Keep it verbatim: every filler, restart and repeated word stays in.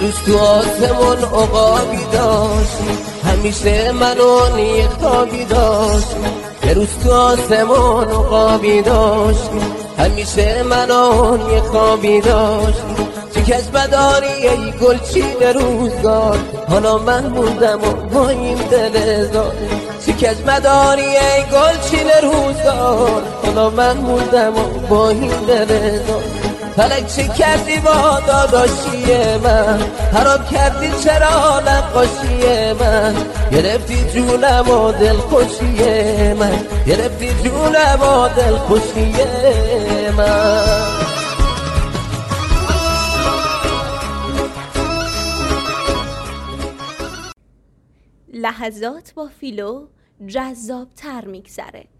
روز تو آسمون عقابی داشت، همیشه منو یه خوابی داشت. یه روز تو آسمون عقابی داشت، همیشه منو یه خوابی داشت. چه کس داری ای گلچین روزگار، حالا من موندم و با این دل زار. چه کس داری ای گلچین روزگار، حالا من موندم و با این دل زار. فلک چه کردی با داداشی من، خراب کردی چرا نقاشی من. گرفتی جونم و دل خوشی من، گرفتی جونم و دل خوشی من. لحظات با فیلو جذاب تر میگذره.